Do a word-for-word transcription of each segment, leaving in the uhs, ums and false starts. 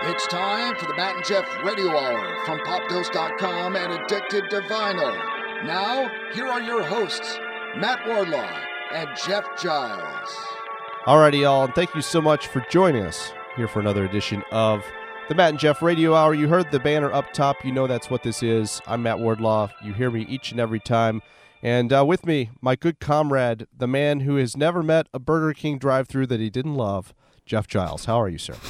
It's time for the Matt and Jeff Radio Hour from pop dose dot com and Addicted to Vinyl. Now, here are your hosts, Matt Wardlaw and Jeff Giles. Alrighty, y'all, and thank you so much for joining us here for another edition of the Matt and Jeff Radio Hour. You heard the banner up top. You know that's what this is. I'm Matt Wardlaw. You hear me each and every time. And uh, with me, my good comrade, the man who has never met a Burger King drive-thru that he didn't love, Jeff Giles. How are you, sir?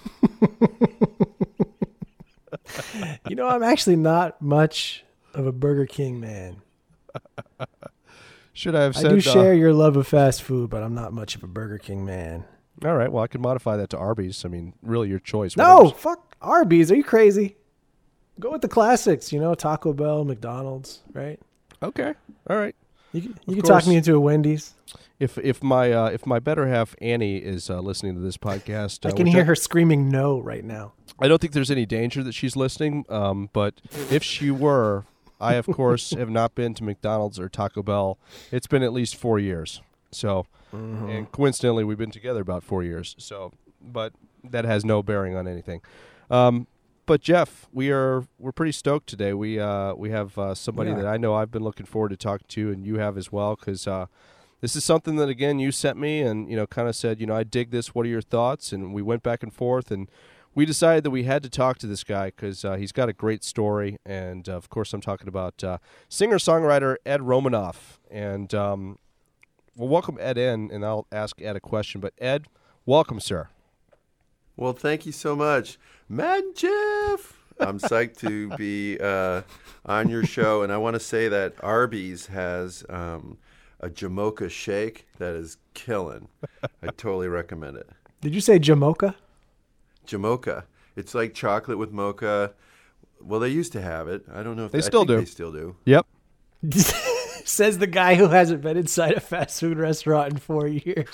You know, I'm actually not much of a Burger King man. Should I have said... I do share uh, your love of fast food, but I'm not much of a Burger King man. All right, well, I can modify that to Arby's. I mean, really your choice. No, Whatever's... fuck Arby's. Are you crazy? Go with the classics, you know, Taco Bell, McDonald's, right? Okay, all right. You can, Of you can course. talk me into a Wendy's. If if my uh, if my better half, Annie, is uh, listening to this podcast... Uh, I can which hear her screaming no right now. I don't think there's any danger that she's listening, um, but if she were, I, of course, have not been to McDonald's or Taco Bell. It's been at least four years. So, Mm-hmm. and coincidentally, we've been together about four years. So, but that has no bearing on anything. Um, but Jeff, we are we're pretty stoked today. We uh, we have uh, somebody Yeah. that I know I've been looking forward to talking to, and you have as well, because uh, this is something that, again, you sent me and, you know, kind of said, you know, I dig this. What are your thoughts? And we went back and forth, and we decided that we had to talk to this guy because uh, he's got a great story. And, uh, of course, I'm talking about uh, singer-songwriter Ed Romanoff. And um, we'll welcome Ed in, and I'll ask Ed a question. But, Ed, welcome, sir. Well, thank you so much. Matt and Jeff! I'm psyched to be uh, on your show. And I want to say that Arby's has um, a Jamocha shake that is killing. I totally recommend it. Did you say Jamocha? Jamocha. It's like chocolate with mocha. Well, they used to have it. I don't know if They I still think do. They still do. Yep. Says the guy who hasn't been inside a fast food restaurant in four years.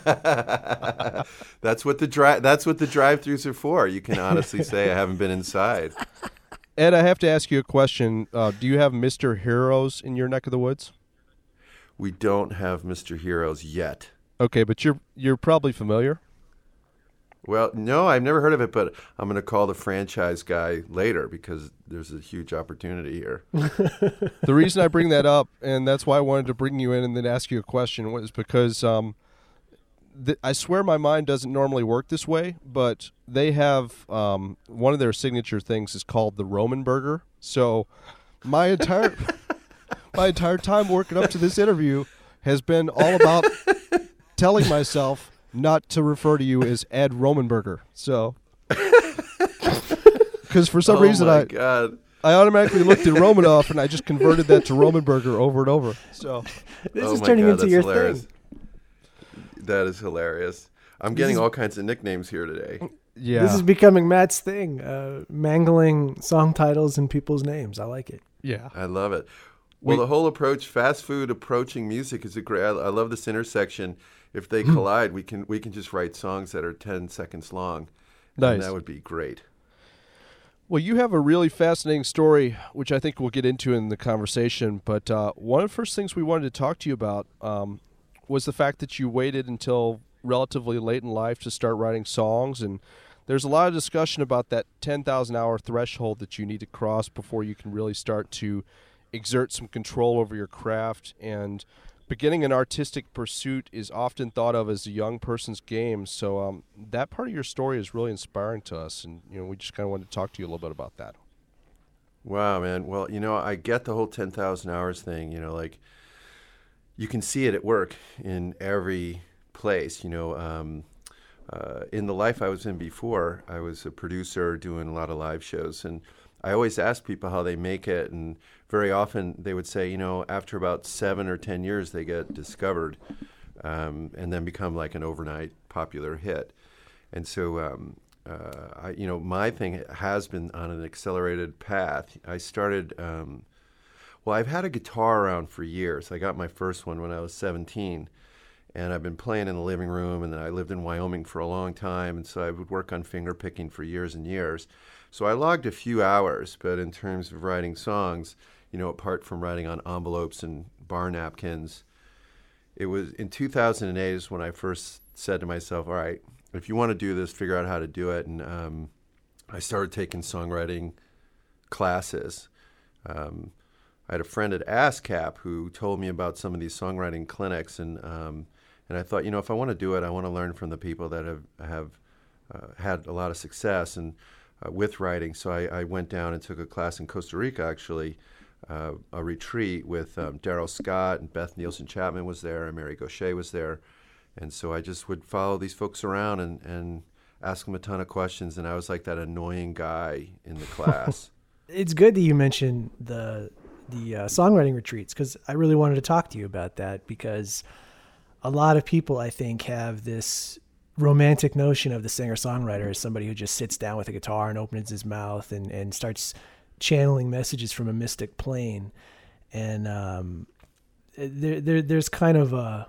That's what the dri- That's what the drive-thrus are for. You can honestly say I haven't been inside. Ed, I have to ask you a question. Uh, do you have Mister Heroes in your neck of the woods? We don't have Mister Heroes yet. Okay, but you're you're probably familiar. Well, no, I've never heard of it, but I'm going to call the franchise guy later because there's a huge opportunity here. The reason I bring that up, and that's why I wanted to bring you in and then ask you a question, was because um, th- I swear my mind doesn't normally work this way, but they have um, one of their signature things is called the Roman Burger. So my entire my entire time working up to this interview has been all about telling myself not to refer to you as Ed Romanberger. So, because for some oh reason my I God. I automatically looked at Romanoff and I just converted that to Romanberger over and over. So, This oh is my turning God, into that's your hilarious. thing. That is hilarious. I'm getting all kinds of nicknames here today. yeah, This is becoming Matt's thing, uh, mangling song titles and people's names. I like it. yeah. I love it. Well, We- the whole approach, fast food approaching music, is a great. I, I love this intersection. If they collide, we can we can just write songs that are ten seconds long. Nice. And that would be great. Well, you have a really fascinating story, which I think we'll get into in the conversation. But uh, one of the first things we wanted to talk to you about um, was the fact that you waited until relatively late in life to start writing songs. And there's a lot of discussion about that ten thousand hour threshold that you need to cross before you can really start to exert some control over your craft. And beginning an artistic pursuit is often thought of as a young person's game. So um, that part of your story is really inspiring to us. And, you know, we just kind of wanted to talk to you a little bit about that. Wow, man. Well, you know, I get the whole ten thousand hours thing. You know, like you can see it at work in every place. You know, um, uh, in the life I was in before, I was a producer doing a lot of live shows. And I always ask people how they make it. And very often they would say, you know, after about seven or ten years, they get discovered um, and then become like an overnight popular hit. And so, um, uh, I, you know, my thing has been on an accelerated path. I started, um, well, I've had a guitar around for years. I got my first one when I was seventeen. And I've been playing in the living room, and then I lived in Wyoming for a long time, and so I would work on finger picking for years and years. So I logged a few hours, but in terms of writing songs, you know, apart from writing on envelopes and bar napkins, it was in two thousand eight is when I first said to myself, all right, if you want to do this, figure out how to do it. And um, I started taking songwriting classes. Um, I had a friend at ASCAP who told me about some of these songwriting clinics, and um, and I thought, you know, if I want to do it, I want to learn from the people that have have uh, had a lot of success and uh, with writing. So I, I went down and took a class in Costa Rica, actually, uh, a retreat with um, Daryl Scott, and Beth Nielsen Chapman was there, and Mary Gaucher was there, and so I just would follow these folks around and and ask them a ton of questions, and I was like that annoying guy in the class. It's good that you mentioned the the uh, songwriting retreats, because I really wanted to talk to you about that, because a lot of people, I think, have this romantic notion of the singer-songwriter as somebody who just sits down with a guitar and opens his mouth and, and starts channeling messages from a mystic plane. And um, there, there there's kind of a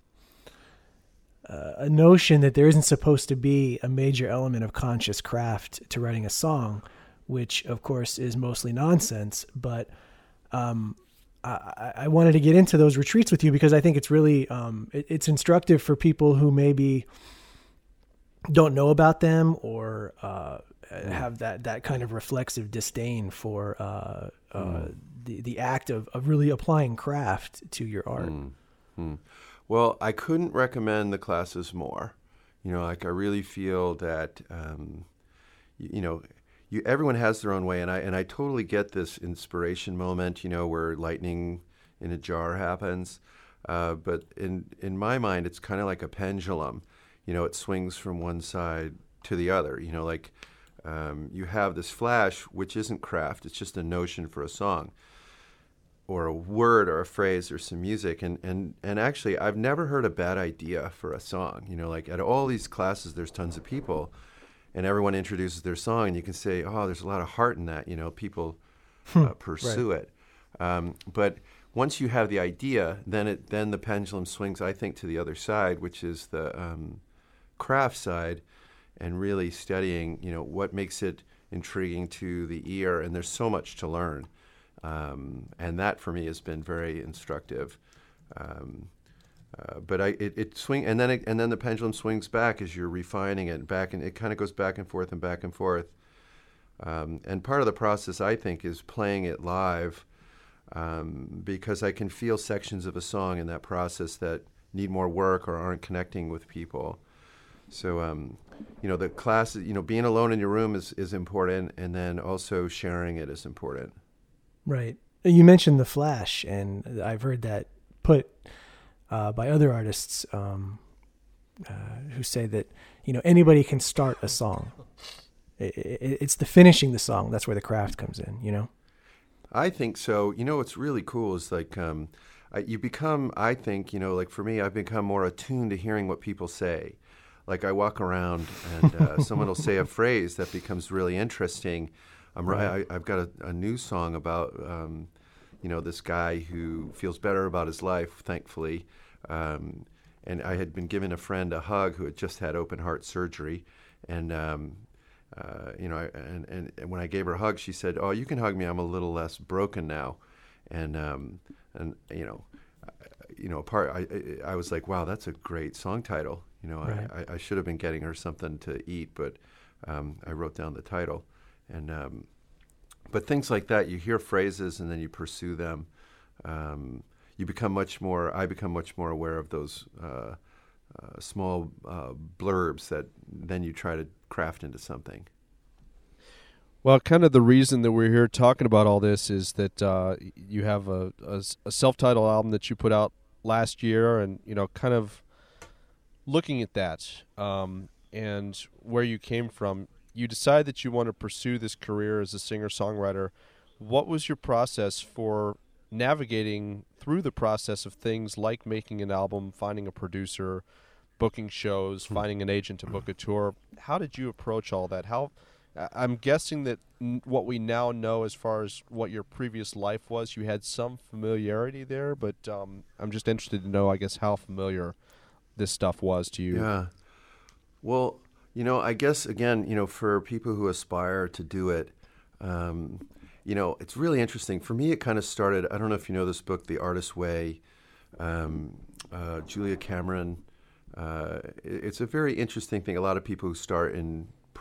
a notion that there isn't supposed to be a major element of conscious craft to writing a song, which of course is mostly nonsense. But um, I, I wanted to get into those retreats with you because I think it's really, um, it, it's instructive for people who maybe don't know about them or uh, have that, that kind of reflexive disdain for uh, uh, mm. the, the act of, of really applying craft to your art. Mm. Mm. Well, I couldn't recommend the classes more. You know, like I really feel that, um, you, you know, you, everyone has their own way, and I and I totally get this inspiration moment, you know, where lightning in a jar happens. Uh, but in in my mind, it's kind of like a pendulum. You know, it swings from one side to the other. You know, like um, you have this flash, which isn't craft; it's just a notion for a song, or a word, or a phrase, or some music. And, and, and actually, I've never heard a bad idea for a song. You know, like at all these classes, there's tons of people, and everyone introduces their song, and you can say, oh, there's a lot of heart in that. You know, people uh, pursue right. it. Um, but once you have the idea, then it then the pendulum swings, I think, to the other side, which is the um, craft side, and really studying, you know, what makes it intriguing to the ear. And there's so much to learn. Um, and that for me has been very instructive. Um, uh, but I, it, it swing, and then it, and then the pendulum swings back as you're refining it back, and it kind of goes back and forth and back and forth. Um, and part of the process, I think, is playing it live, um, because I can feel sections of a song in that process that need more work or aren't connecting with people. So, um, you know, the class, you know, being alone in your room is, is important, and then also sharing it is important. Right. You mentioned the flash, and I've heard that put uh, by other artists um, uh, who say that, you know, anybody can start a song. It, it, it's the finishing the song. That's where the craft comes in, you know? I think so. You know, what's really cool is like um, I, you become, I think, you know, like for me, I've become more attuned to hearing what people say. Like I walk around and uh, someone will say a phrase that becomes really interesting. I'm right. I, I've got a, a new song about, um, you know, this guy who feels better about his life, thankfully. Um, and I had been giving a friend a hug who had just had open heart surgery. And, um, uh, you know, I, and, and, and when I gave her a hug, she said, "Oh, you can hug me. I'm a little less broken now." And, um, and you know, I, you know, part, I, I was like, wow, that's a great song title. You know, right. I, I should have been getting her something to eat, but um, I wrote down the title. And um, but things like that, you hear phrases and then you pursue them. Um, you become much more. I become much more aware of those uh, uh, small uh, blurbs that then you try to craft into something. Well, kind of the reason that we're here talking about all this is that uh, you have a, a, a self-titled album that you put out last year, and you know, kind of looking at that um, and where you came from. You decide that you want to pursue this career as a singer-songwriter. What was your process for navigating through the process of things like making an album, finding a producer, booking shows, finding an agent to book a tour? How did you approach all that? How I'm guessing that n- what we now know as far as what your previous life was, you had some familiarity there, but um, I'm just interested to know, I guess, how familiar this stuff was to you. Yeah. Well, you know, I guess, again, you know, for people who aspire to do it, um, you know, it's really interesting. For me, it kind of started, I don't know if you know this book, The Artist's Way, um, uh, Julia Cameron. Uh, it's a very interesting thing. A lot of people who start in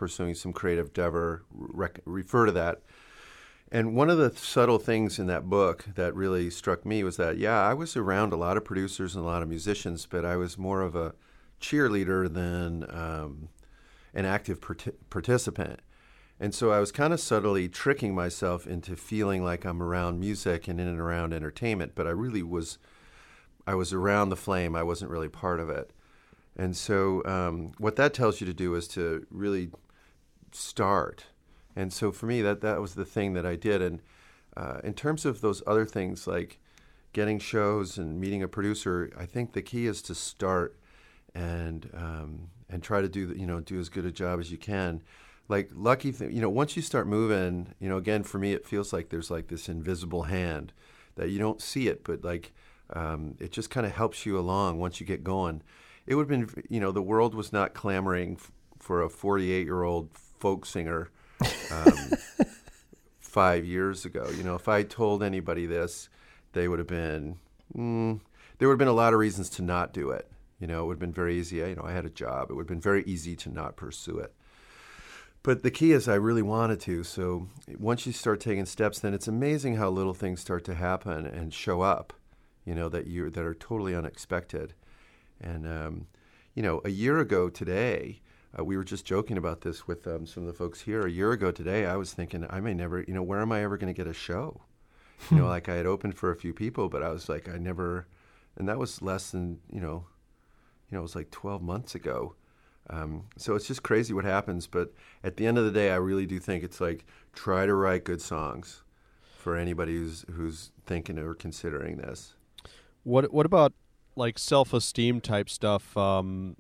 pursuing some creative endeavor, rec- refer to that. And one of the subtle things in that book that really struck me was that, yeah, I was around a lot of producers and a lot of musicians, but I was more of a cheerleader than um, an active part- participant. And so I was kind of subtly tricking myself into feeling like I'm around music and in and around entertainment, but I really was, I was around the flame. I wasn't really part of it. And so um, what that tells you to do is to really start. And so for me, that, that was the thing that I did. And uh, in terms of those other things like getting shows and meeting a producer, I think the key is to start and um, and try to do the, you know do as good a job as you can. Like lucky, th- you know, once you start moving, you know, again for me, it feels like there's like this invisible hand that you don't see it, but like um, it just kind of helps you along once you get going. It would have been, you know, the world was not clamoring f- for a forty-eight-year-old folk singer. Um, five years ago, you know, if I told anybody this, they would have been, mm, there would have been a lot of reasons to not do it. You know, it would have been very easy. You know, I had a job. It would have been very easy to not pursue it. But the key is I really wanted to. So once you start taking steps, then it's amazing how little things start to happen and show up, you know, that you that are totally unexpected. And, um, you know, a year ago today, Uh, we were just joking about this with um, some of the folks here. A year ago today, I was thinking, I may never, you know, where am I ever going to get a show? You know, like I had opened for a few people, but I was like, I never, and that was less than, you know, you know, it was like twelve months ago. Um, so it's just crazy what happens. But at the end of the day, I really do think it's like, try to write good songs for anybody who's who's thinking or considering this. What What about like self-esteem type stuff? Um,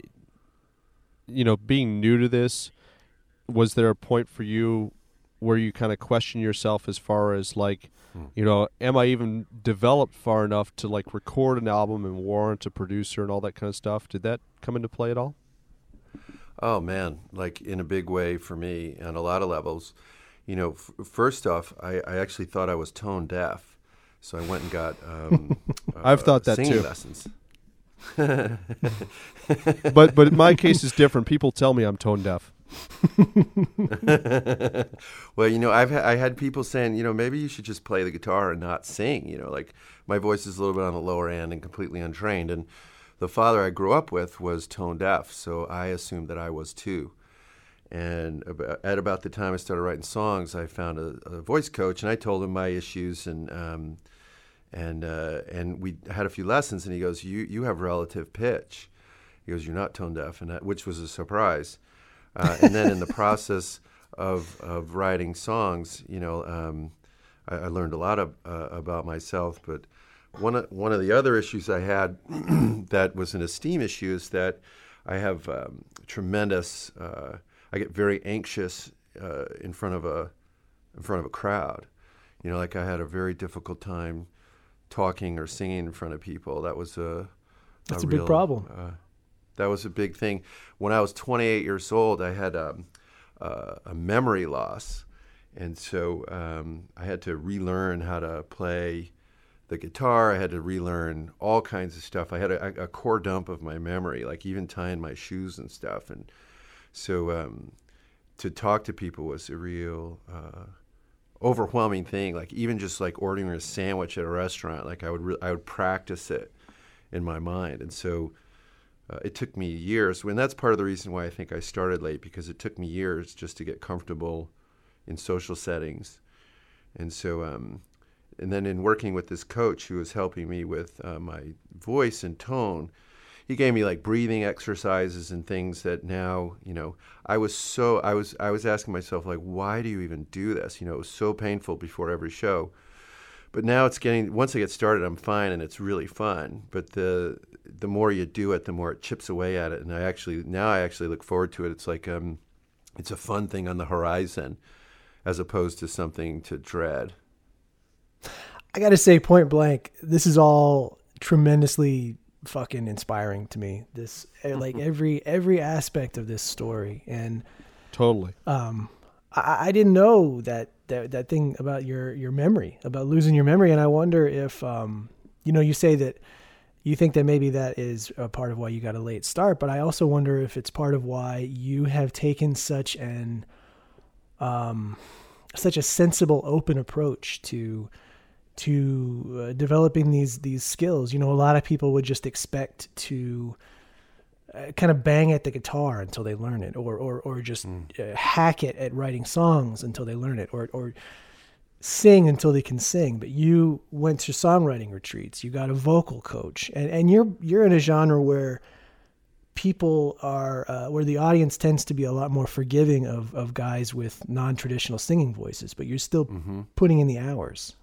you know, being new to this, was there a point for you where you kind of question yourself as far as like, hmm. you know, am I even developed far enough to like record an album and warrant a producer and all that kind of stuff? Did that come into play at all? Oh man, like in a big way for me on a lot of levels. You know, f- first off, I, I actually thought I was tone deaf, so I went and got um, I've uh, thought that singing too. lessons. but but my case is different. People tell me I'm tone deaf. Well, you know, I've ha- I had people saying, you know, maybe you should just play the guitar and not sing. You know, like my voice is a little bit on the lower end and completely untrained. And the father I grew up with was tone deaf, so I assumed that I was too. And ab- at about the time I started writing songs, I found a, a voice coach, and I told him my issues, and um, and uh, and we had a few lessons, and he goes, "You you have relative pitch." He goes, "You're not tone deaf," and that, which was a surprise. Uh, and then in the process of of writing songs, you know, um, I, I learned a lot of, uh, about myself. But one of, one of the other issues I had that was an esteem issue is that I have um, tremendous. Uh, I get very anxious uh, in front of a in front of a crowd. You know, like I had a very difficult time talking or singing in front of people. That was a that's a, a big real, problem. Uh, that was a big thing. When I was twenty-eight years old, I had um, uh, a memory loss, and so um, I had to relearn how to play the guitar. I had to relearn all kinds of stuff. I had a, a core dump of my memory, like even tying my shoes and stuff. And so um, to talk to people was a real uh, overwhelming thing. Like even just like ordering a sandwich at a restaurant, like I would re- I would practice it in my mind. And so uh, it took me years. And that's part of the reason why I think I started late, because it took me years just to get comfortable in social settings. And so, um, and then in working with this coach who was helping me with uh, my voice and tone, he gave me like breathing exercises and things that now, you know, I was so, I was, I was asking myself, like, why do you even do this? You know, it was so painful before every show. But now it's getting, once I get started, I'm fine and it's really fun. But the the more you do it, the more it chips away at it. And I actually, now I actually look forward to it. It's like, um, it's a fun thing on the horizon as opposed to something to dread. I got to say, point blank, this is all tremendously fucking inspiring to me. This, like every, every aspect of this story. And totally. Um, I, I didn't know that, that, that thing about your, your memory, about losing your memory. And I wonder if, um, you know, you say that you think that maybe that is a part of why you got a late start, but I also wonder if it's part of why you have taken such an um, such a sensible, open approach to to uh, developing these these skills. You know, a lot of people would just expect to uh, kind of bang at the guitar until they learn it, or or or just mm. uh, hack it at writing songs until they learn it, or or sing until they can sing. But you went to songwriting retreats. You got a vocal coach, and and you're you're in a genre where people are uh, where the audience tends to be a lot more forgiving of of guys with non-traditional singing voices, but you're still mm-hmm. putting in the hours.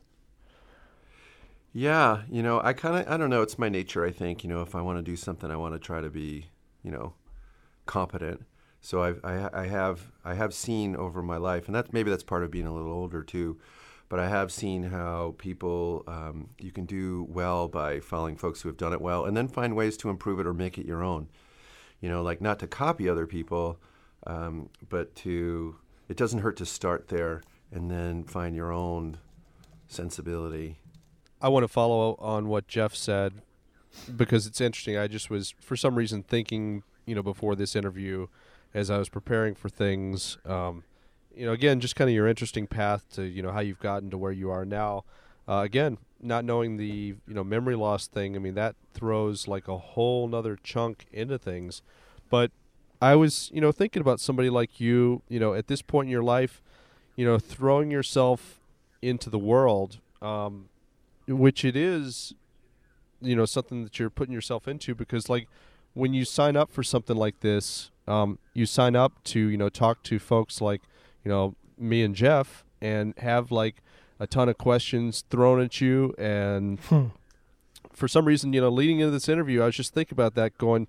Yeah, you know, I kind of, I don't know, it's my nature, I think. You know, if I want to do something, I want to try to be, you know, competent. So I've, I, I have, I have seen over my life, and that's maybe that's part of being a little older too, but I have seen how people, um, you can do well by following folks who have done it well, and then find ways to improve it or make it your own. You know, like not to copy other people, um, but to, it doesn't hurt to start there and then find your own sensibility. I want to follow on what Jeff said because it's interesting. I just was, for some reason, thinking, you know, before this interview, as I was preparing for things, um, you know, again, just kind of your interesting path to, you know, how you've gotten to where you are now. Uh, again, not knowing the, you know, memory loss thing, I mean, that throws like a whole nother chunk into things. But I was, you know, thinking about somebody like you, you know, at this point in your life, you know, throwing yourself into the world, um, which it is, you know, something that you're putting yourself into, because like when you sign up for something like this, um, you sign up to, you know, talk to folks like, you know, me and Jeff and have like a ton of questions thrown at you. And hmm. for some reason, you know, leading into this interview, I was just thinking about that going,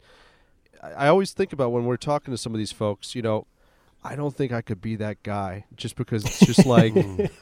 I, I always think about when we're talking to some of these folks, you know, I don't think I could be that guy just because it's just like,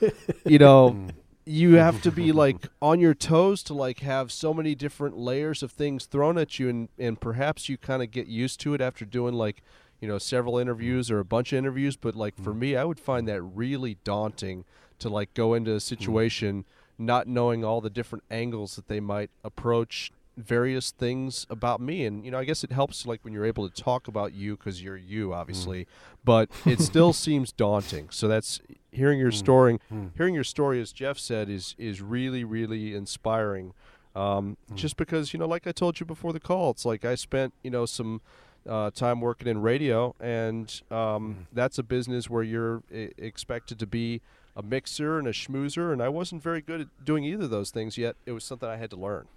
you know, you have to be like on your toes to like have so many different layers of things thrown at you, and, and perhaps you kind of get used to it after doing like, you know, several interviews or a bunch of interviews. But like for me, I would find that really daunting to like go into a situation not knowing all the different angles that they might approach various things about me. And, you know, I guess it helps like when you're able to talk about you because you're you, obviously, mm. but it still seems daunting. So that's hearing your story, mm. hearing your story, as Jeff said, is, is really, really inspiring. Um, mm. Just because, you know, like I told you before the call, it's like I spent, you know, some uh, time working in radio, and um, mm. that's a business where you're I- expected to be a mixer and a schmoozer, and I wasn't very good at doing either of those things, yet it was something I had to learn.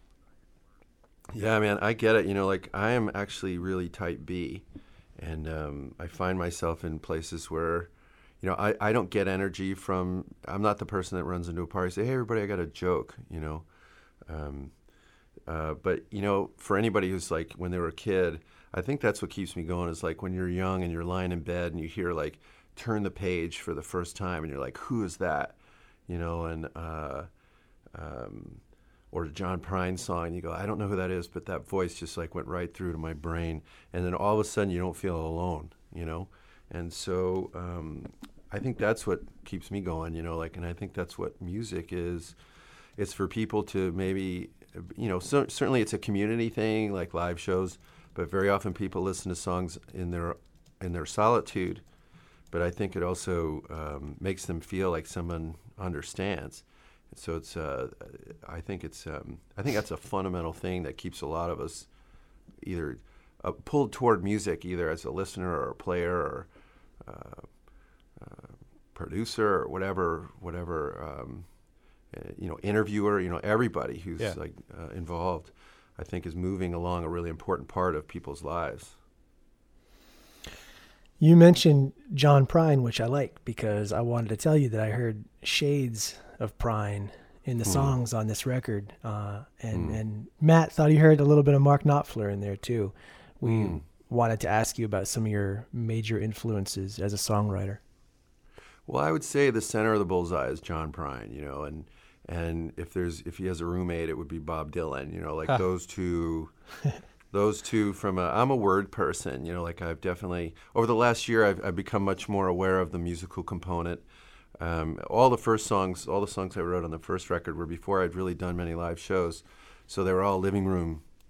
Yeah, man, I get it. You know, like I am actually really type B, and um, I find myself in places where, you know, I, I don't get energy from, I'm not the person that runs into a party and say, hey, everybody, I got a joke, you know. Um, uh, but, you know, for anybody who's like, when they were a kid, I think that's what keeps me going is like when you're young and you're lying in bed and you hear like, turn the page for the first time and you're like, who is that? You know, and, uh, um, or a John Prine song, you go, I don't know who that is, but that voice just like went right through to my brain. And then all of a sudden you don't feel alone, you know? And so um, I think that's what keeps me going, you know, like, and I think that's what music is. It's for people to maybe, you know, so, certainly it's a community thing, like live shows, but very often people listen to songs in their in their solitude. But I think it also um, makes them feel like someone understands. So it's, uh, I think it's, um, I think that's a fundamental thing that keeps a lot of us either uh, pulled toward music, either as a listener or a player or uh, uh, producer or whatever, whatever, um, uh, you know, interviewer. You know, everybody who's yeah. like uh, involved, I think, is moving along a really important part of people's lives. You mentioned John Prine, which I like because I wanted to tell you that I heard shades of Prine in the mm. songs on this record. Uh, and, mm. and Matt thought he heard a little bit of Mark Knopfler in there too. We mm. wanted to ask you about some of your major influences as a songwriter. Well, I would say the center of the bullseye is John Prine, you know, and and if there's if he has a roommate, it would be Bob Dylan, you know, like those two those two from a, I'm a word person, you know, like I've definitely, over the last year, I've, I've become much more aware of the musical component. Um, all the first songs, all the songs I wrote on the first record were before I'd really done many live shows. So they were all living room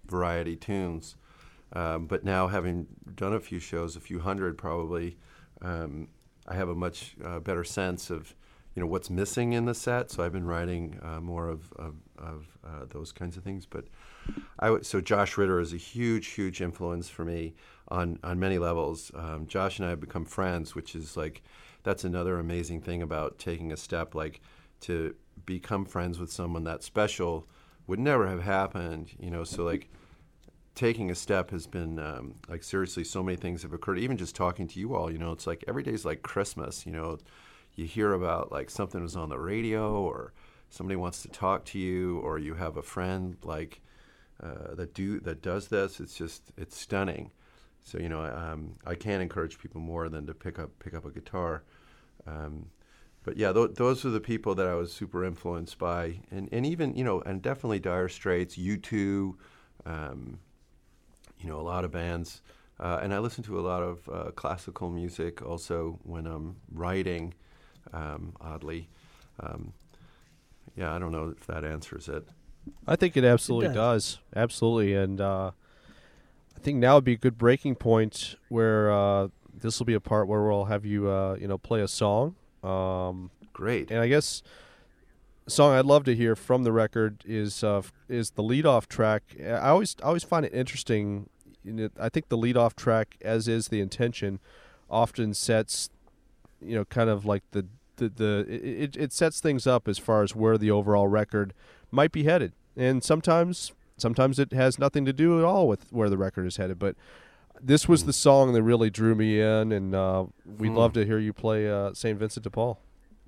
variety tunes. Um, but now, having done a few shows, a few hundred probably, um, I have a much uh, better sense of, you know, what's missing in the set. So I've been writing uh, more of of, of uh, those kinds of things. But I w- so Josh Ritter is a huge, huge influence for me on on many levels. Um, Josh and I have become friends, which is like, that's another amazing thing about taking a step, like to become friends with someone that special would never have happened, you know. So like, taking a step has been um, like, seriously, so many things have occurred. Even just talking to you all, you know, it's like every day's like Christmas. You know, you hear about like something was on the radio, or somebody wants to talk to you, or you have a friend like uh, that do that does this. It's just, it's stunning. So, you know, um, I can't encourage people more than to pick up pick up a guitar. Um, but yeah, th- those are the people that I was super influenced by, and and even, you know, and definitely Dire Straits, U two. Um, You know, a lot of bands, uh, and I listen to a lot of uh, classical music also when I'm writing, um, oddly. Um, yeah, I don't know if that answers it. I think it absolutely It does. does. Absolutely. And uh, I think now would be a good breaking point where uh, this will be a part where we'll have you, uh, you know, play a song. Um, Great. and I guess a song I'd love to hear from the record is uh, is the lead-off track. I always I always find it interesting. You know, I think the lead-off track, as is the intention, often sets, you know, kind of like the the, the it, it sets things up as far as where the overall record might be headed. And sometimes sometimes it has nothing to do at all with where the record is headed. But this was Mm. the song that really drew me in, and uh, we'd Mm. love to hear you play uh, Saint Vincent de Paul.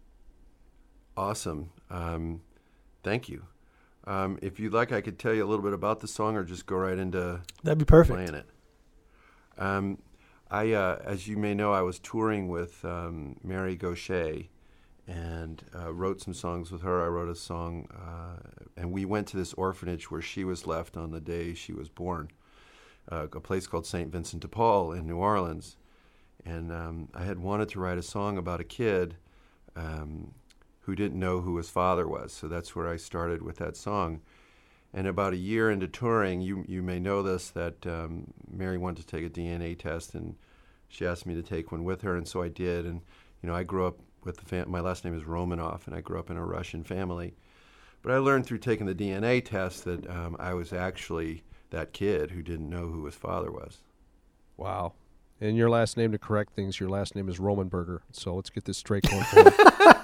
Awesome. Um, thank you. Um, if you'd like, I could tell you a little bit about the song, or just go right into That'd be perfect. playing it. Um, I, uh, as you may know, I was touring with um, Mary Gauthier, and uh, wrote some songs with her. I wrote a song, uh, and we went to this orphanage where she was left on the day she was born, uh, a place called Saint Vincent de Paul in New Orleans. And um, I had wanted to write a song about a kid um, who didn't know who his father was. So that's where I started with that song. And about a year into touring, you you may know this, that um, Mary wanted to take a D N A test, and she asked me to take one with her, and so I did. And, you know, I grew up with the fam- my last name is Romanoff, and I grew up in a Russian family. But I learned through taking the D N A test that um, I was actually that kid who didn't know who his father was. Wow. And your last name, to correct things, your last name is Romanberger. So let's get this straight going forward.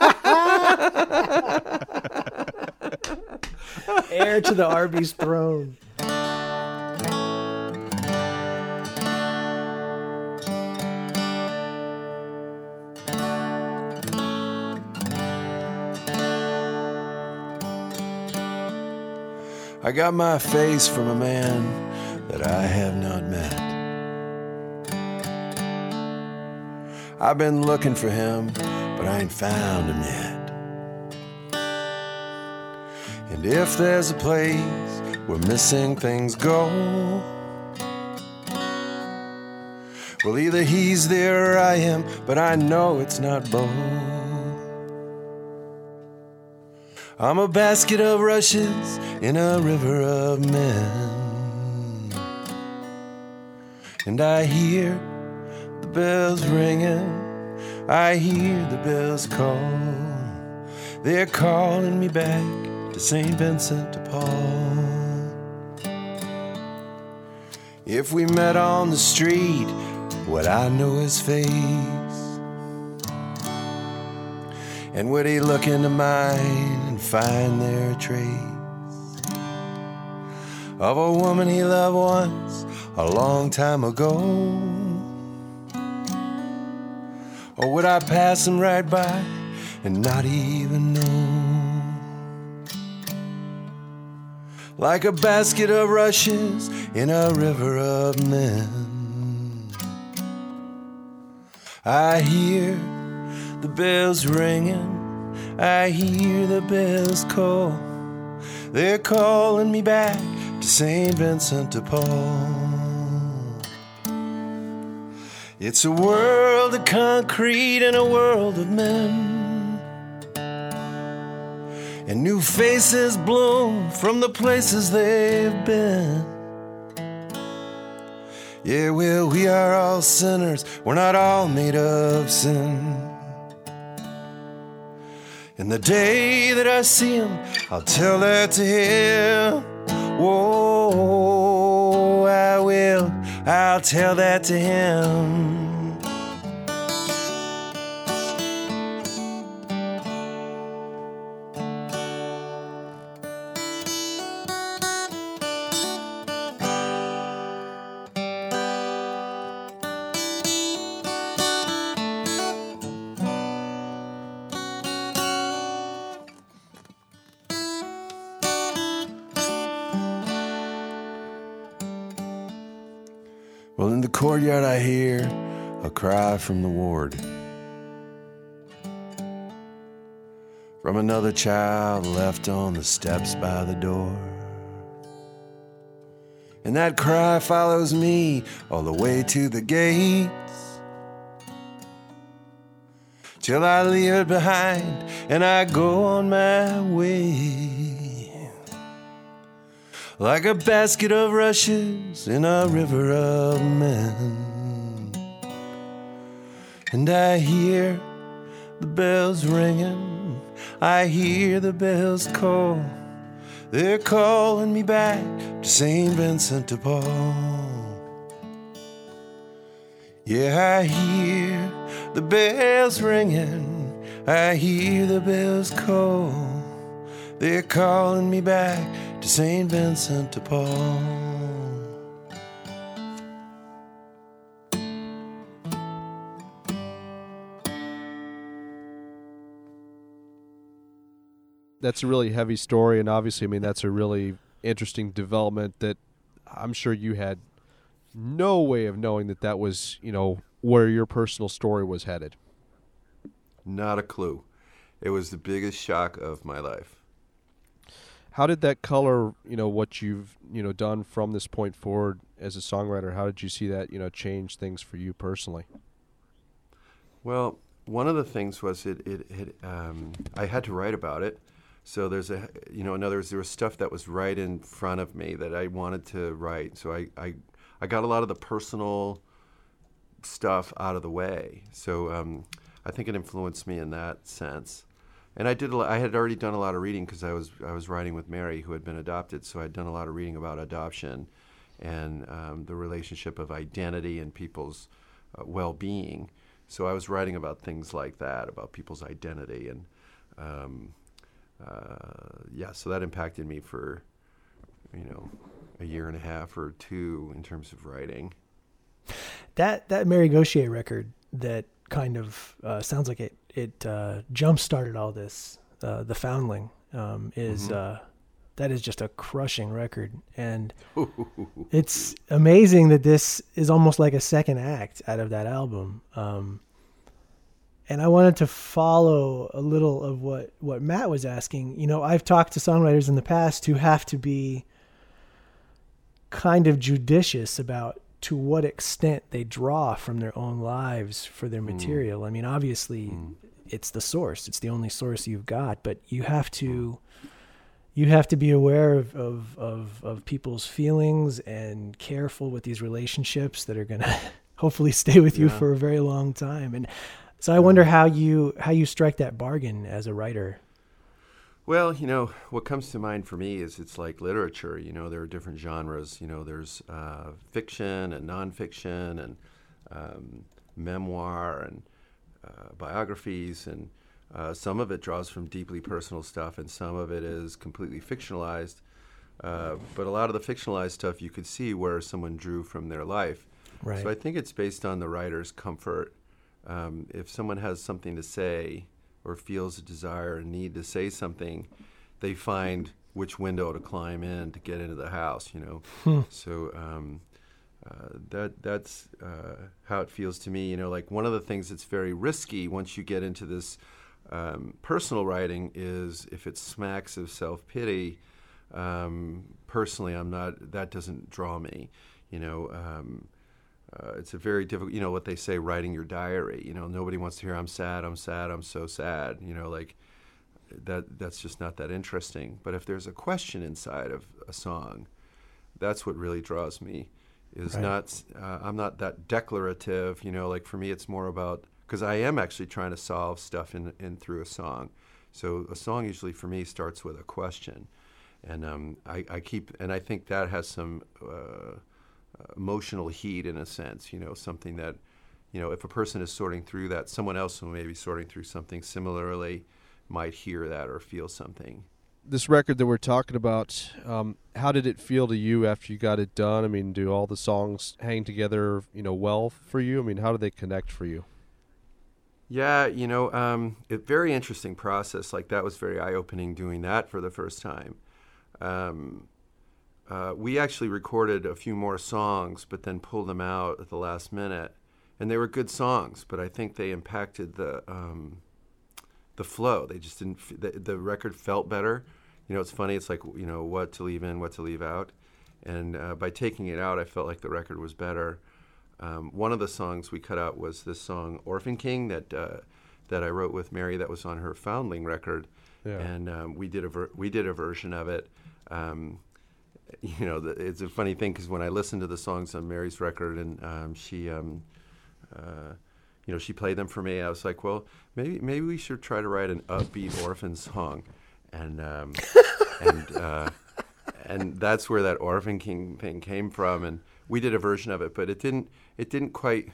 Heir to the Arby's throne. I got my face from a man that I have not met. I've been looking for him, but I ain't found him yet. And if there's a place where missing things go, well, either he's there or I am, but I know it's not both. I'm a basket of rushes in a river of men, and I hear the bells ringing, I hear the bells call. They're calling me back to Saint Vincent de Paul. If we met on the street, would I know his face? And would he look into mine and find there a trace of a woman he loved once, a long time ago? Or would I pass him right by and not even know? Like a basket of rushes in a river of men, I hear the bells ringing, I hear the bells call. They're calling me back to Saint Vincent de Paul. It's a world of concrete and a world of men, and new faces bloom from the places they've been. Yeah, well, we are all sinners. We're not all made of sin. And the day that I see him, I'll tell that to him. Whoa, I will. I'll tell that to him. Well, in the courtyard I hear a cry from the ward, from another child left on the steps by the door. And that cry follows me all the way to the gates, till I leave it behind and I go on my way. Like a basket of rushes in a river of men. And I hear the bells ringing, I hear the bells call. They're calling me back to Saint Vincent de Paul. Yeah, I hear the bells ringing, I hear the bells call. They're calling me back to Saint Vincent de Paul. That's a really heavy story, and obviously, I mean, that's a really interesting development that I'm sure you had no way of knowing that that was, you know, where your personal story was headed. Not a clue. It was the biggest shock of my life. How did that color, you know, what you've, you know, done from this point forward as a songwriter? How did you see that, you know, change things for you personally? Well, one of the things was it, it, it um, I had to write about it. So there's a, you know, in other words, there was stuff that was right in front of me that I wanted to write. So I, I, I got a lot of the personal stuff out of the way. So um, I think it influenced me in that sense. And I did. A lot, I had already done a lot of reading because I was I was writing with Mary, who had been adopted. So I'd done a lot of reading about adoption and um, the relationship of identity and people's uh, well-being. So I was writing about things like that, about people's identity, and um, uh, yeah. So that impacted me for, you know, a year and a half or two in terms of writing. That that Mary Gauthier record that kind of uh, sounds like it. It uh, jump-started all this. Uh, the Foundling um, is mm-hmm. uh, that is just a crushing record, and it's amazing that this is almost like a second act out of that album. Um, and I wanted to follow a little of what, what Matt was asking. You know, I've talked to songwriters in the past who have to be kind of judicious about to what extent they draw from their own lives for their material. Mm. I mean, obviously mm. it's the source. It's the only source you've got, but you have to, you have to be aware of, of, of, of people's feelings and careful with these relationships that are going to hopefully stay with you yeah. for a very long time. And so I wonder how you, how you strike that bargain as a writer. Well, you know, what comes to mind for me is it's like literature. You know, there are different genres. You know, there's uh, fiction and nonfiction and um, memoir and uh, biographies. And uh, some of it draws from deeply personal stuff and some of it is completely fictionalized. Uh, but a lot of the fictionalized stuff you could see where someone drew from their life. Right. So I think it's based on the writer's comfort. Um, if someone has something to say or feels a desire and need to say something, they find which window to climb in to get into the house, you know. Hmm. So um, uh, that that's uh, how it feels to me. You know, like one of the things that's very risky once you get into this um, personal writing is if it smacks of self-pity. Um, personally, I'm not. That doesn't draw me. You know. Um, Uh, it's a very difficult, you know, what they say, writing your diary. You know, nobody wants to hear, I'm sad, I'm sad, I'm so sad. You know, like, that. that's just not that interesting. But if there's a question inside of a song, that's what really draws me, is Right. not. Uh, I'm not that declarative. You know, like for me, it's more about because I am actually trying to solve stuff in in through a song. So a song usually for me starts with a question, and um, I, I keep and I think that has some uh, emotional heat in a sense. You know, something that, you know, if a person is sorting through that, someone else who may be sorting through something similarly might hear that or feel something. This record that we're talking about, um, how did it feel to you after you got it done? I mean, do all the songs hang together, you know, well for you? I mean, how do they connect for you? Yeah, you know, um, a very interesting process. Like that was very eye-opening doing that for the first time. Um, uh, we actually recorded a few more songs, but then pulled them out at the last minute, and they were good songs. But I think they impacted the um, the flow. They just didn't. F- the, the record felt better. You know, it's funny. It's like, you know, what to leave in, what to leave out. And uh, by taking it out, I felt like the record was better. Um, one of the songs we cut out was this song "Orphan King" that uh, that I wrote with Mary. That was on her Foundling record, Yeah. and um, we did a ver- we did a version of it. Um, you know, the, it's a funny thing because when I listened to the songs on Mary's record, and um, she, um, uh, you know, she played them for me, I was like, well, maybe maybe we should try to write an upbeat orphan song, and um, and uh, and that's where that Orphan King thing came from, and we did a version of it, but it didn't it didn't quite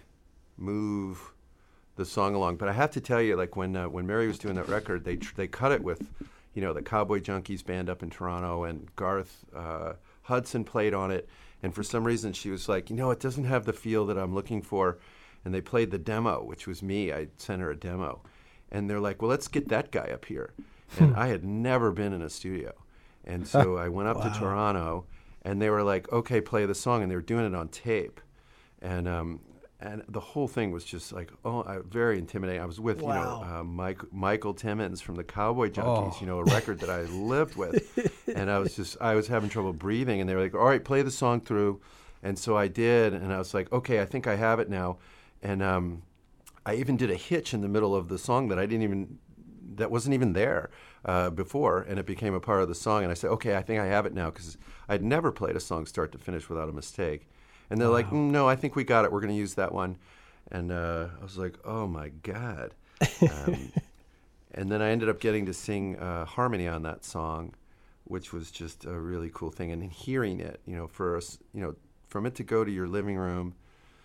move the song along. But I have to tell you, like when uh, when Mary was doing that record, they tr- they cut it with, you know, the Cowboy Junkies band up in Toronto, and Garth uh, Hudson played on it. And for some reason, she was like, you know, it doesn't have the feel that I'm looking for. And they played the demo, which was me. I sent her a demo, and they're like, well, let's get that guy up here. And I had never been in a studio, and so I went up Wow. to Toronto, and they were like, okay, play the song, and they were doing it on tape, and um, and the whole thing was just like, oh, I, very intimidating. I was with, Wow. you know, uh, Mike, Michael Timmons from the Cowboy Junkies, Oh. you know, a record that I lived with, and I was just, I was having trouble breathing, and they were like, all right, play the song through, and so I did, and I was like, okay, I think I have it now, and um, I even did a hitch in the middle of the song that I didn't even, that wasn't even there uh, before, and it became a part of the song, and I said, okay, I think I have it now, because I'd never played a song start to finish without a mistake. And they're like, mm, no, I think we got it. We're going to use that one. And uh, I was like, oh, my God. Um, and then I ended up getting to sing uh, harmony on that song, which was just a really cool thing. And hearing it, you know, for us, you know, from it to go to your living room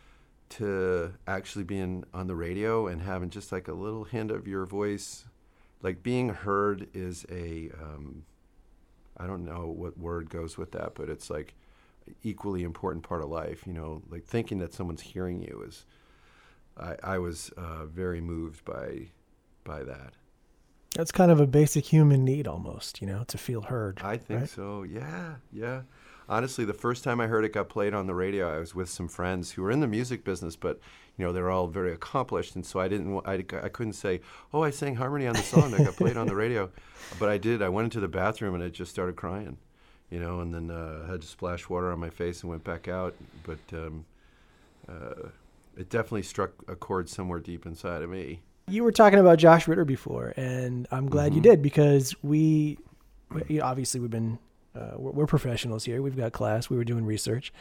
to actually being on the radio and having just like a little hint of your voice, like being heard is a, um, I don't know what word goes with that, but it's like equally important part of life, you know, like thinking that someone's hearing you is, I, I was uh, very moved by by that. That's kind of a basic human need almost, you know, to feel heard. I think right? so, yeah, yeah. Honestly, the first time I heard it got played on the radio, I was with some friends who were in the music business, but, you know, they're all very accomplished, and so I didn't, I, I couldn't say, oh, I sang harmony on the song that got played on the radio, but I did. I went into the bathroom and I just started crying. You know, and then uh, had to splash water on my face and went back out. But um, uh, it definitely struck a chord somewhere deep inside of me. You were talking about Josh Ritter before, and I'm glad Mm-hmm. you did, because we, we obviously we've been, uh, we're, we're professionals here. We've got class. We were doing research,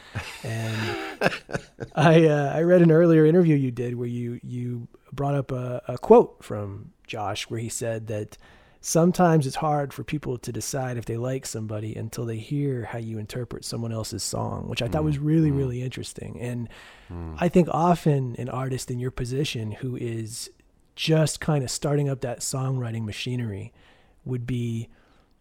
and I uh, I read an earlier interview you did where you you brought up a, a quote from Josh where he said that sometimes it's hard for people to decide if they like somebody until they hear how you interpret someone else's song, which I thought was really, really interesting. And I think often an artist in your position who is just kind of starting up that songwriting machinery would be,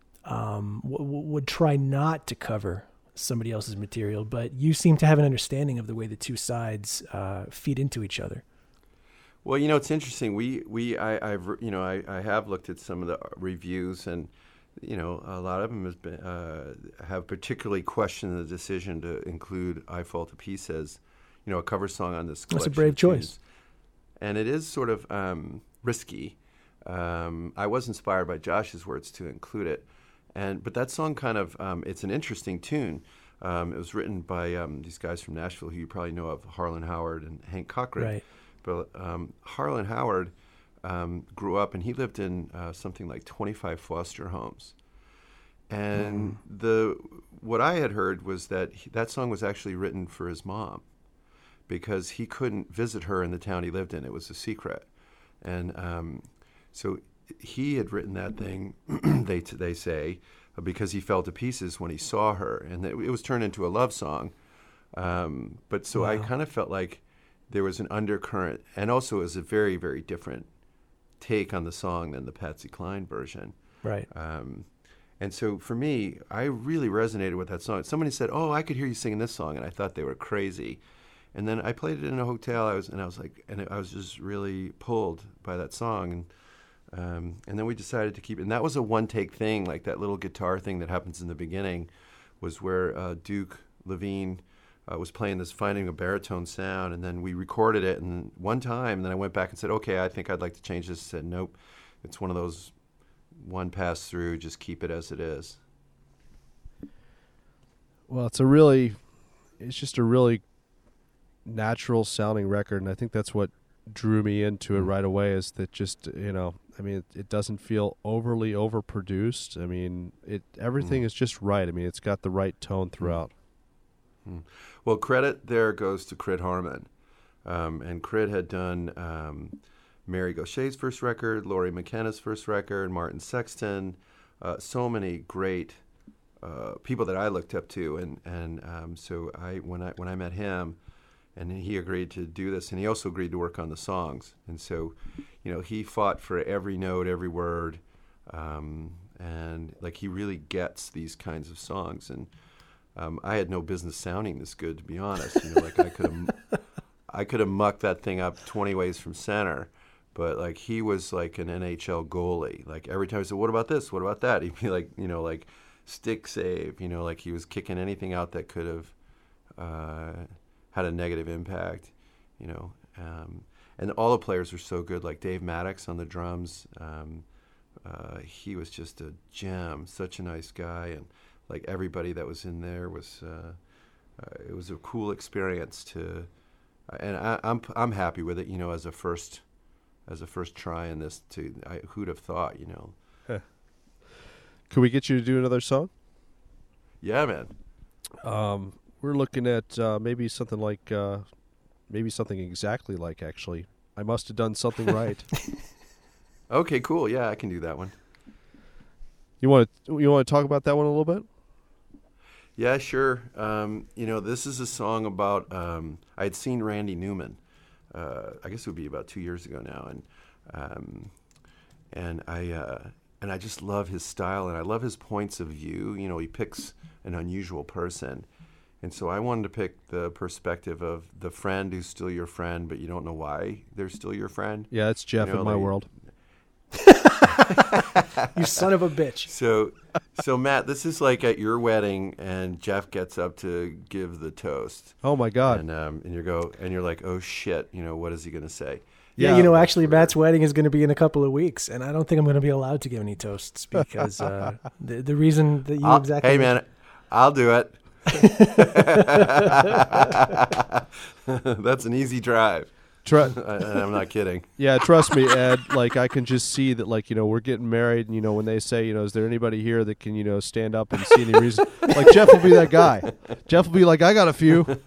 um, w- w- would try not to cover somebody else's material, but you seem to have an understanding of the way the two sides uh, feed into each other. Well, you know, it's interesting. We, we, I, I've, you know, I, I have looked at some of the reviews, and, you know, a lot of them has been, uh, have particularly questioned the decision to include "I Fall to Pieces," you know, a cover song on this collection. That's a brave of choice. tunes. And it is sort of um, risky. Um, I was inspired by Josh's words to include it, and but that song kind of, um, it's an interesting tune. Um, it was written by um, these guys from Nashville who you probably know of, Harlan Howard and Hank Cochran. Right. But um, Harlan Howard um, grew up, and he lived in uh, something like twenty-five foster homes. and mm. the what I had heard was that he, that song was actually written for his mom, because he couldn't visit her in the town he lived in. It was a secret, and um, so he had written that thing. they they say because he fell to pieces when he saw her, and it, it was turned into a love song. Um, but so wow. I kind of felt like there was an undercurrent, and also it was a very, very different take on the song than the Patsy Cline version. Right. Um, and so for me, I really resonated with that song. Somebody said, "Oh, I could hear you singing this song," and I thought they were crazy. And then I played it in a hotel. I was, and I was like, and I was just really pulled by that song. And um, and then we decided to keep it. And that was a one-take thing, like that little guitar thing that happens in the beginning, was where uh, Duke Levine uh, was playing this, finding a baritone sound, and then we recorded it. And one time, and then I went back and said, "Okay, I think I'd like to change this." Said, "Nope, it's one of those one pass through. Just keep it as it is." Well, it's a really, it's just a really natural sounding record, and I think that's what drew me into it right away, is that just, you know, I mean, it, it doesn't feel overly overproduced. I mean, it everything mm. is just right. I mean, it's got the right tone throughout. Mm. Well, credit there goes to Crid Harmon. Um, and Crid had done um, Mary Gaucher's first record, Laurie McKenna's first record, Martin Sexton, uh, so many great uh, people that I looked up to. And, and um, so I when I when I met him, and he agreed to do this, and he also agreed to work on the songs. And so, you know, he fought for every note, every word, um, and like he really gets these kinds of songs. And um, I had no business sounding this good, to be honest. You know, like I could have, I could have mucked that thing up twenty ways from center, but like he was like an N H L goalie. Like every time I said, "What about this? What about that?" He'd be like, you know, like stick save. You know, like he was kicking anything out that could have. Uh, had a negative impact, you know. Um, and all the players were so good, like Dave Maddox on the drums. Um, uh, he was just a gem, such a nice guy. And like everybody that was in there was, uh, uh, it was a cool experience to, uh, and I, I'm I'm happy with it, you know, as a first, as a first try in this. To I, who'd have thought, you know. Huh. Could we get you to do another song? Yeah, man. Um. We're looking at uh, maybe something like, uh, maybe something exactly like, actually. I Must Have Done Something Right. Okay, cool. Yeah, I can do that one. You want to you want to talk about that one a little bit? Yeah, sure. Um, you know, this is a song about, um, I had seen Randy Newman, uh, I guess it would be about two years ago now, and um, and I uh, and I just love his style, and I love his points of view. You know, he picks an unusual person. And so I wanted to pick the perspective of the friend who's still your friend, but you don't know why they're still your friend. Yeah, it's Jeff you know, in my like, world. You son of a bitch. So, so Matt, this is like at your wedding, and Jeff gets up to give the toast. Oh my God! And um, and you go, and you're like, oh shit, you know, what is he gonna say? Yeah, yeah, you know, actually, Matt's wedding is going to be in a couple of weeks, and I don't think I'm going to be allowed to give any toasts because uh, the the reason that you I'll, exactly. Hey man, I'll do it. That's an easy drive. Tru- I, I'm not kidding. Yeah, trust me, Ed. Like I can just see that, like, you know, we're getting married, and you know, when they say, you know, is there anybody here that can, you know, stand up and see any reason? Like Jeff will be that guy. Jeff will be like, I got a few.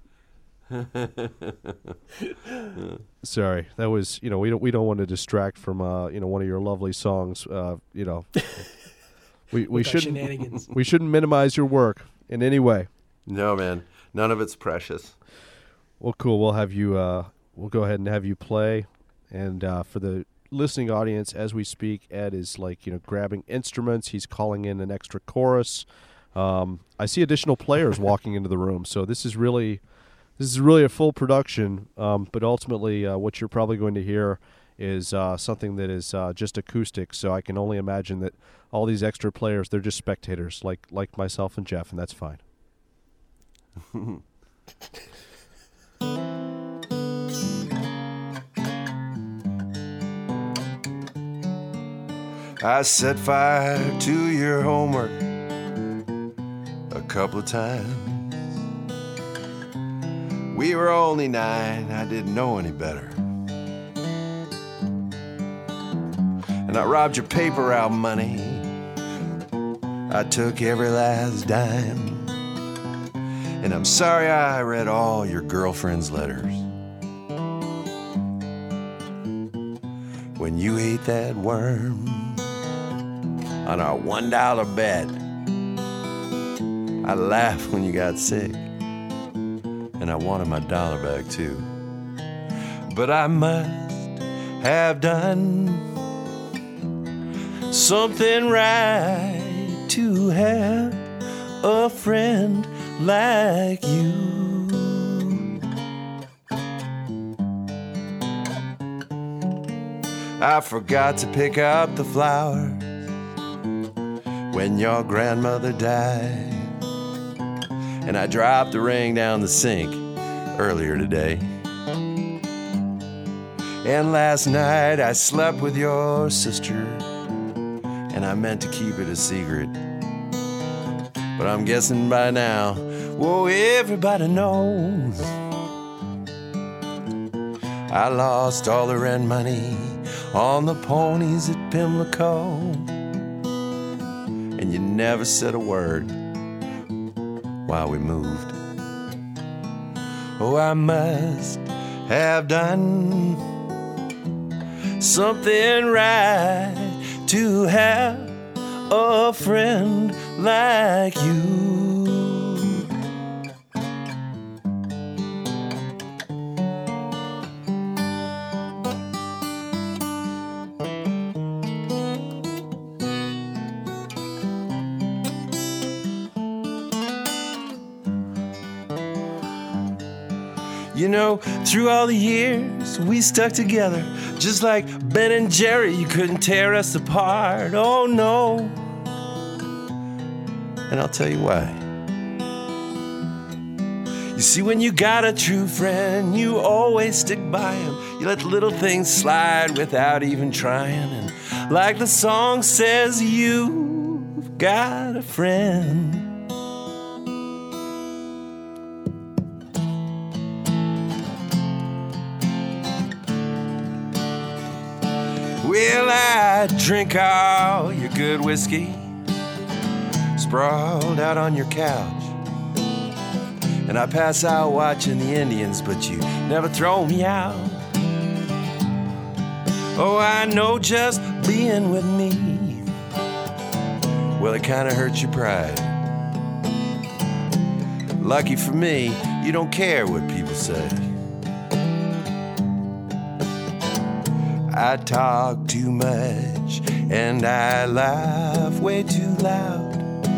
Sorry, that was, you know, we don't we don't want to distract from uh, you know, one of your lovely songs. Uh, you know, we we shouldn't we shouldn't minimize your work in any way. No, man. None of it's precious. Well, cool. We'll have you, uh, we'll go ahead and have you play. And uh, for the listening audience, as we speak, Ed is like, you know, grabbing instruments. He's calling in an extra chorus. Um, I see additional players walking into the room. So this is really, this is really a full production. Um, but ultimately, uh, what you're probably going to hear is uh, something that is uh, just acoustic. So I can only imagine that all these extra players, they're just spectators, like like myself and Jeff, and that's fine. I set fire to your homework a couple of times. We were only nine, I didn't know any better. And I robbed your paper out money. I took every last dime. And I'm sorry I read all your girlfriend's letters when you ate that worm on our one dollar bet. I laughed when you got sick, and I wanted my dollar back too. But I must have done something right to have a friend like you. I forgot to pick up the flowers when your grandmother died, and I dropped the ring down the sink earlier today. And last night I slept with your sister, and I meant to keep it a secret. But I'm guessing by now, whoa, everybody knows I lost all the rent money on the ponies at Pimlico. And you never said a word while we moved. Oh, I must have done something right to have a friend like you. You know, through all the years we stuck together, just like Ben and Jerry. You couldn't tear us apart, oh no. And I'll tell you why. You see, when you got a true friend, you always stick by him. You let little things slide without even trying. And like the song says, you've got a friend. Well, I drink all your good whiskey, sprawled out on your couch, and I pass out watching the Indians, but you never throw me out. Oh, I know just being with me, well, it kinda hurts your pride. Lucky for me, you don't care what people say. I talk too much and I laugh way too loud.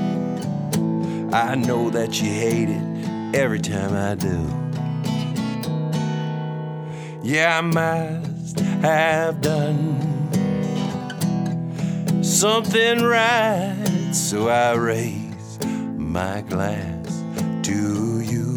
I know that you hate it every time I do. Yeah, I must have done something right, so I raise my glass to you.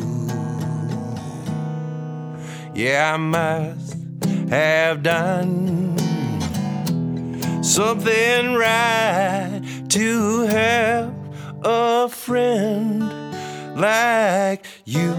Yeah, I must have done something right to have a friend like you.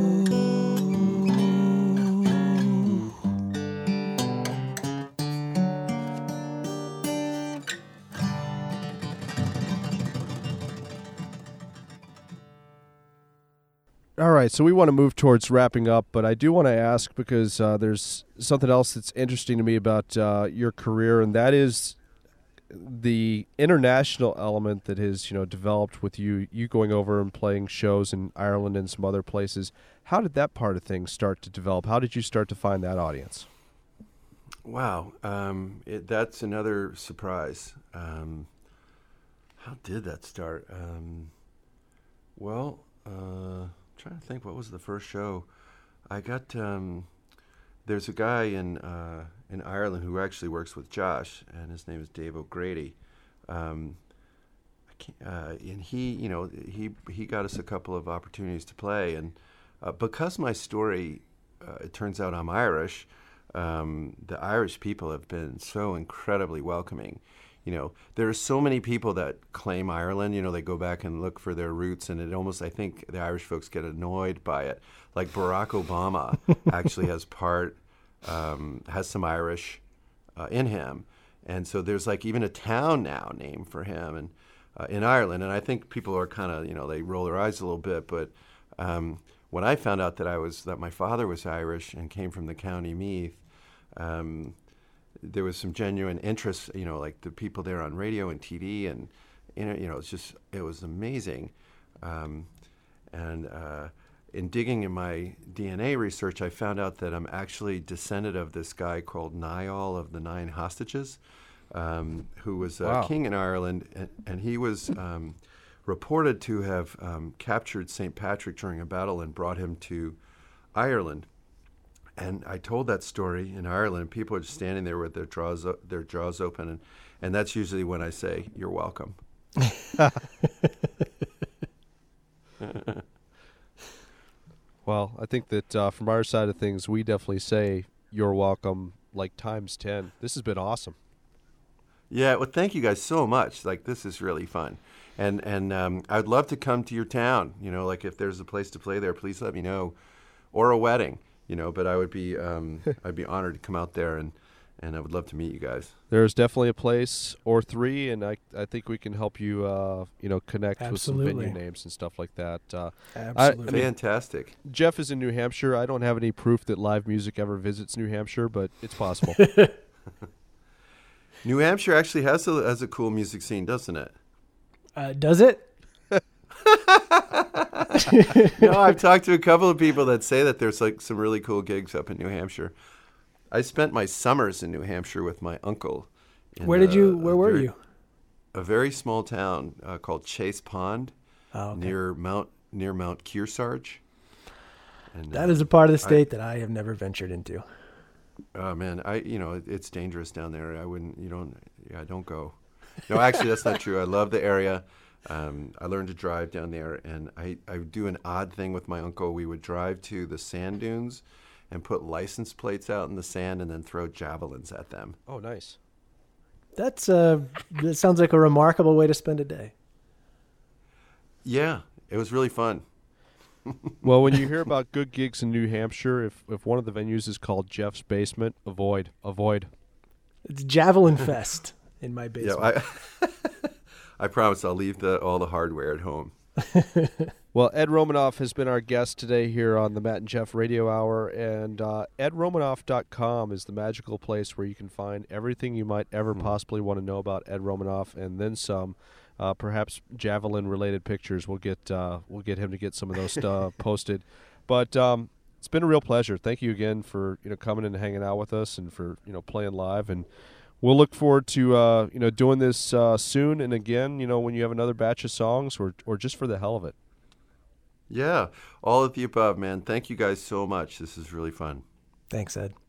All right, so we want to move towards wrapping up, but I do want to ask because uh, there's something else that's interesting to me about uh, your career, and that is the international element that has, you know, developed with you. You going over and playing shows in Ireland and some other places. How did that part of things start to develop? How did you start to find that audience? Wow, um, it, that's another surprise. Um, how did that start? Um, well. Uh, trying to think, what was the first show? I got um, there's a guy in uh, in Ireland who actually works with Josh, and his name is Dave O'Grady. Um, I can't, uh, and he, you know, he he got us a couple of opportunities to play, and uh, because my story, uh, it turns out I'm Irish. Um, the Irish people have been so incredibly welcoming. You know, there are so many people that claim Ireland. You know, they go back and look for their roots, and it almost, I think, the Irish folks get annoyed by it. Like Barack Obama actually has part, um, has some Irish uh, in him, and so there's like even a town now named for him. And uh, in Ireland. And I think people are kind of, you know, they roll their eyes a little bit. But um, when I found out that I was, that my father was Irish and came from the County Meath, um, there was some genuine interest, you know, like the people there on radio and T V, and, you know, you know it's just, it was amazing. Um, and uh, in digging in my D N A research, I found out that I'm actually descendant of this guy called Niall of the Nine Hostages, um, who was a Wow. king in Ireland, and, and he was um, reported to have um, captured Saint Patrick during a battle and brought him to Ireland. And I told that story in Ireland, and people are just standing there with their jaws, their jaws open, and, and that's usually when I say, "You're welcome." Well, I think that uh, from our side of things, we definitely say you're welcome, like times ten. This has been awesome. Yeah, well, thank you guys so much. Like, this is really fun, and and um, I'd love to come to your town. You know, like if there's a place to play there, please let me know, or a wedding. You know, but I would be um, I'd be honored to come out there, and, and I would love to meet you guys. There's definitely a place or three, and I I think we can help you uh, you know connect Absolutely. with some venue names and stuff like that. Uh, Absolutely. I mean, Fantastic. Jeff is in New Hampshire. I don't have any proof that live music ever visits New Hampshire, but it's possible. New Hampshire actually has a has a cool music scene, doesn't it? Uh, does it? No, I've talked to a couple of people that say that there's like some really cool gigs up in New Hampshire. I spent my summers in New Hampshire with my uncle. in Where did a- you? Where a were very- you? A very small town uh, called Chase Pond, Oh, okay. near Mount near Mount Kearsarge. And, That uh, is a part of the state that I have never ventured into. Oh man, I you know it, it's dangerous down there. I wouldn't. You don't. Yeah, don't go. No, actually, that's not true. I love the area. Um, I learned to drive down there, and I I would do an odd thing with my uncle. We would drive to the sand dunes, and put license plates out in the sand, and then throw javelins at them. Oh, nice. That's uh, that sounds like a remarkable way to spend a day. Yeah, it was really fun. Well, when you hear about good gigs in New Hampshire, if if one of the venues is called Jeff's Basement, avoid, avoid. It's Javelin Fest in my Yeah, basement. I I promise I'll leave the all the hardware at home. Well, Ed Romanoff has been our guest today here on the Matt and Jeff Radio Hour, and uh, ed romanoff dot com is the magical place where you can find everything you might ever possibly want to know about Ed Romanoff, and then some. Uh, perhaps javelin-related pictures. We'll get uh, we'll get him to get some of those uh, posted. But um, it's been a real pleasure. Thank you again for you know coming and hanging out with us, and for you know playing live. And we'll look forward to uh, you know doing this uh, soon. And again, you know when you have another batch of songs, or or just for the hell of it. Yeah, all of the above, man. Thank you guys so much. This is really fun. Thanks, Ed.